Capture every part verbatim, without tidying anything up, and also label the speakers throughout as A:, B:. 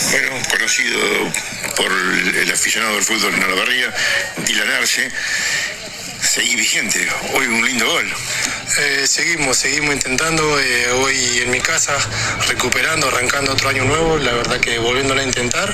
A: Bueno, conocido por el aficionado del fútbol en Olavarría, Dylan Arce. Seguí vigente, hoy un lindo gol.
B: Eh, seguimos, seguimos intentando, eh, hoy en mi casa, recuperando, arrancando otro año nuevo, la verdad que volviéndola a intentar.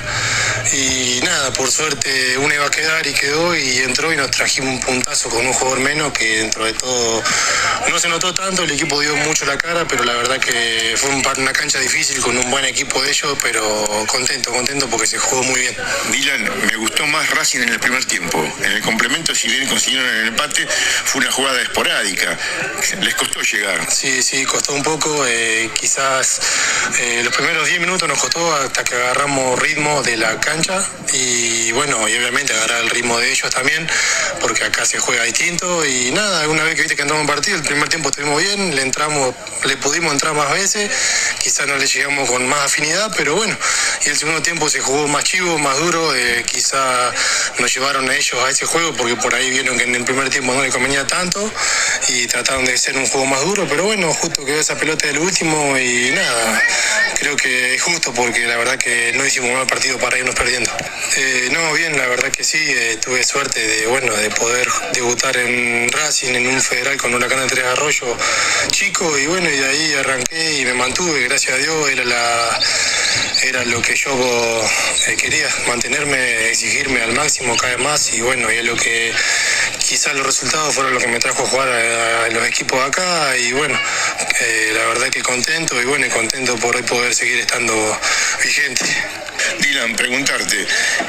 B: Y nada, por suerte una iba a quedar y quedó y entró y nos trajimos un puntazo con un jugador menos que dentro de todo no se notó tanto, el equipo dio mucho la cara, pero la verdad que fue un, una cancha difícil con un buen equipo de ellos, pero contento, contento porque se jugó muy bien.
A: Dylan, me gustó más Racing en el primer tiempo. En el complemento, si bien consiguieron el empate, fue una jugada esporádica. Les costó llegar.
B: Sí, sí, costó un poco. Eh, quizás eh, los primeros diez minutos nos costó hasta que agarramos ritmo de la cancha y bueno, y obviamente agarrar el ritmo de ellos también, porque acá se juega distinto y nada, una vez que viste que entramos en partido, el primer tiempo estuvimos bien, le entramos, le pudimos entrar más veces, quizás no le llegamos con más afinidad, pero bueno, y el segundo tiempo se jugó más chivo, más duro, eh, quizás nos llevaron a ellos a ese juego porque por ahí vieron que en el primer tiempo no le convenía tanto y trataron de ser un juego más duro, pero bueno, justo quedó esa pelota del último y nada, creo que es justo porque la verdad que no hicimos un mal partido para irnos perdiendo. Eh, no, bien, la verdad que sí, eh, tuve suerte de bueno de poder debutar en Racing, en un federal con Huracán de Tres Arroyos chico y bueno, y de ahí arranqué y me mantuve, gracias a Dios, era la era lo que yo eh, quería, mantenerme, exigirme al máximo cada vez más y bueno, y es lo que quizás los resultados fueron lo que me trajo a jugar a, a los equipos de acá y bueno, eh, la verdad que contento y bueno, y contento por hoy poder seguir estando vigente.
A: Dylan, preguntarte,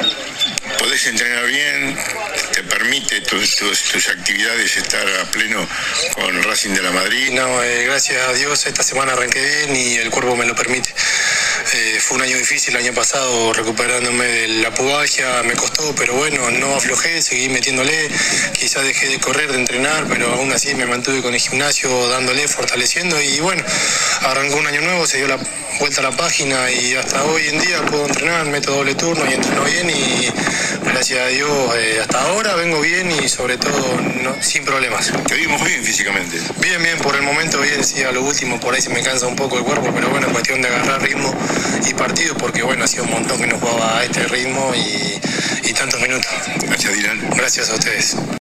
A: ¿podés entrenar bien? ¿Te permite tus, tus, tus actividades estar a pleno con Racing de la Madrid?
B: No, eh, gracias a Dios esta semana arranqué bien y el cuerpo me lo permite. Eh, fue un año difícil el año pasado recuperándome de la pubalgia, me costó, pero bueno, no aflojé, seguí metiéndole, quizás dejé de correr, de entrenar, pero aún así me mantuve con el gimnasio dándole, fortaleciendo y bueno, arrancó un año nuevo, se dio la vuelta a la página y hasta hoy en día puedo entrenar, meto doble turno y entreno bien y gracias a Dios eh, hasta ahora vengo bien y sobre todo no, sin problemas.
A: Te vimos bien físicamente.
B: Bien, bien, por el momento bien, sí, a lo último por ahí se me cansa un poco el cuerpo, pero bueno, cuestión de agarrar ritmo y partido porque bueno, ha sido un montón que no jugaba a este ritmo y, y tantos minutos.
A: Gracias, Dylan.
B: Gracias a ustedes.